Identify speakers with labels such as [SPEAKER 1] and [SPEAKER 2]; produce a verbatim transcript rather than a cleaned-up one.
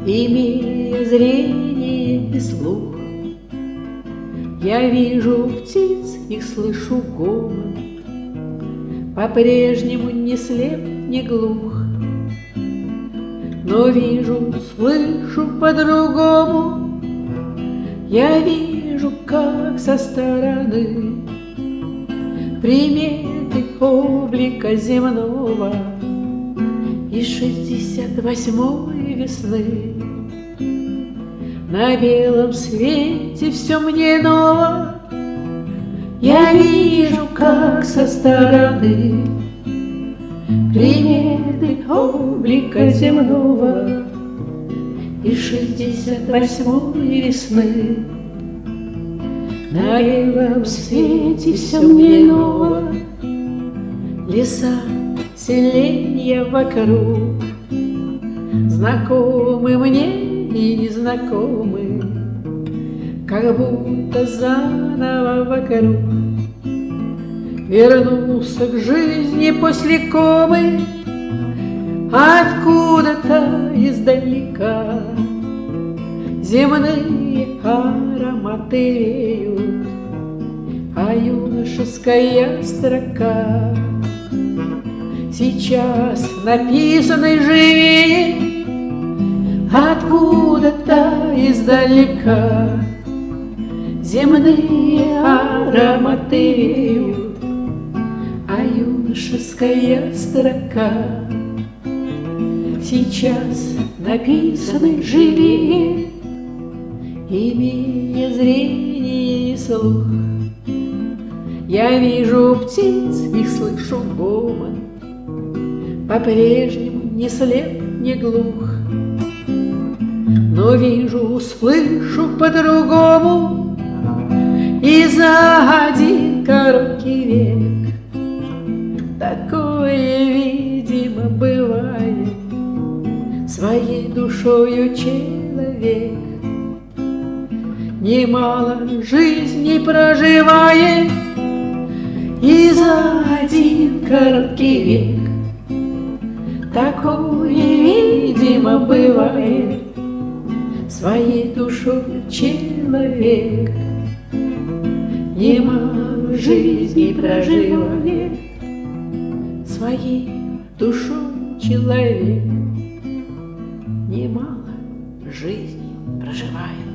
[SPEAKER 1] Имея зрение и слух, я вижу птиц, их слышу гомон, по-прежнему не слеп, не глух, но вижу, слышу по-другому. Я вижу, как со стороны приметы облика земного из шестьдесят восьмой весны. На белом свете все мне ново. Я вижу, как со стороны приметы облика земного из шестьдесят восьмой весны. На белом свете все мне ново. Леса, селенья вокруг, знакомы мне и незнакомы, как будто заново вокруг. Вернулся к жизни после комы, откуда-то издалека. Земные ароматы веют, а юношеская строка сейчас написанной живее, откуда-то издалека. Земные ароматы веют, а юношеская строка сейчас написанной живее. Имея зрение и слух, я вижу птиц, их слышу гомон, по-прежнему не слеп, не глух, но вижу, слышу по-другому. И за один короткий век такое, видимо, бывает. Своей душою человек немало жизней проживает, и за один короткий век такое, видимо, бывает. Своей душою человек немало жизней проживает. Своей душой человек немало жизней проживает.